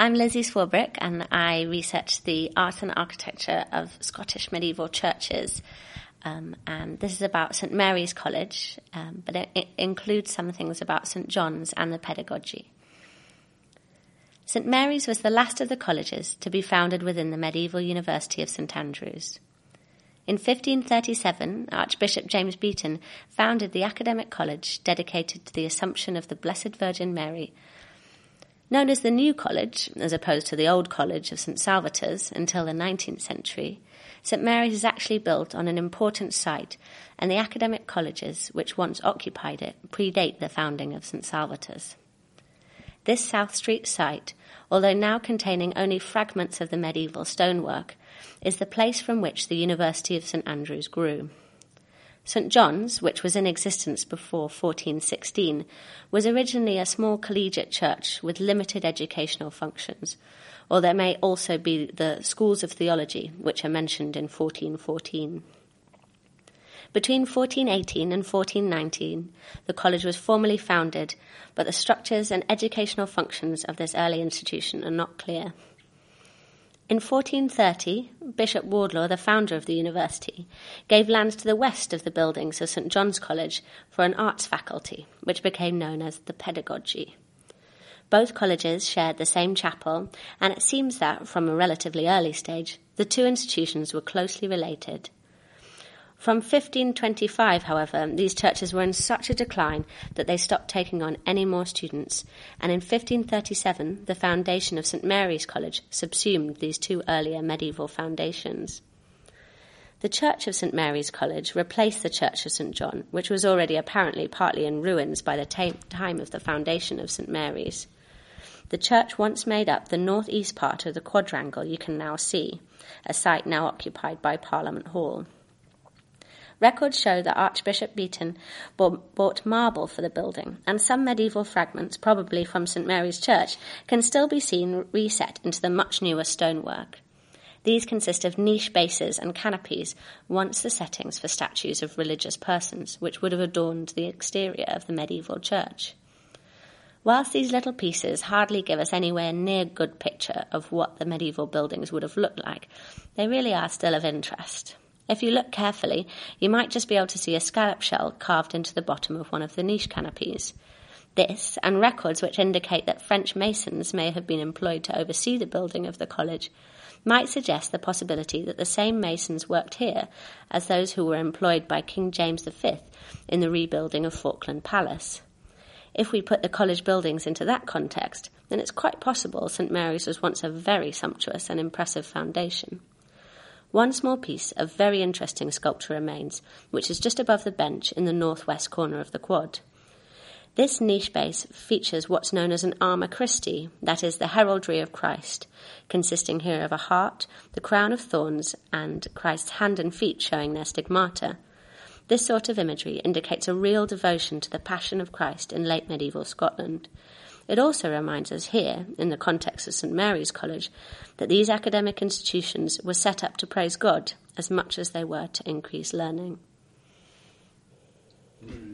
I'm Lizzie Swarbrick, and I research the art and architecture of Scottish medieval churches. And this is about St Mary's College, but it includes some things about St John's and the pedagogy. St Mary's was the last of the colleges to be founded within the medieval University of St Andrews. In 1537, Archbishop James Beaton founded the academic college dedicated to the Assumption of the Blessed Virgin Mary. Known as the New College, as opposed to the Old College of St Salvator's until the 19th century, St Mary's is actually built on an important site, and the academic colleges which once occupied it predate the founding of St Salvator's. This South Street site, although now containing only fragments of the medieval stonework, is the place from which the University of St Andrews grew. St John's, which was in existence before 1416, was originally a small collegiate church with limited educational functions, or there may also be the schools of theology, which are mentioned in 1414. Between 1418 and 1419, the college was formally founded, but the structures and educational functions of this early institution are not clear. In 1430, Bishop Wardlaw, the founder of the university, gave lands to the west of the buildings of St John's College for an arts faculty, which became known as the pedagogy. Both colleges shared the same chapel, and it seems that, from a relatively early stage, the two institutions were closely related. From 1525, however, these churches were in such a decline that they stopped taking on any more students, and in 1537 the foundation of St Mary's College subsumed these two earlier medieval foundations. The church of St Mary's College replaced the church of St John, which was already apparently partly in ruins by the time of the foundation of St Mary's. The church once made up the north-east part of the quadrangle you can now see, a site now occupied by Parliament Hall. Records show that Archbishop Beaton bought marble for the building, and some medieval fragments, probably from St Mary's Church, can still be seen reset into the much newer stonework. These consist of niche bases and canopies, once the settings for statues of religious persons, which would have adorned the exterior of the medieval church. Whilst these little pieces hardly give us anywhere near a good picture of what the medieval buildings would have looked like, they really are still of interest. If you look carefully, you might just be able to see a scallop shell carved into the bottom of one of the niche canopies. This, and records which indicate that French masons may have been employed to oversee the building of the college, might suggest the possibility that the same masons worked here as those who were employed by King James V in the rebuilding of Falkland Palace. If we put the college buildings into that context, then it's quite possible St Mary's was once a very sumptuous and impressive foundation. One small piece of very interesting sculpture remains, which is just above the bench in the northwest corner of the quad. This niche base features what's known as an arma Christi, that is, the heraldry of Christ, consisting here of a heart, the crown of thorns, and Christ's hand and feet showing their stigmata. This sort of imagery indicates a real devotion to the Passion of Christ in late medieval Scotland. It also reminds us here, in the context of St Mary's College, that these academic institutions were set up to praise God as much as they were to increase learning.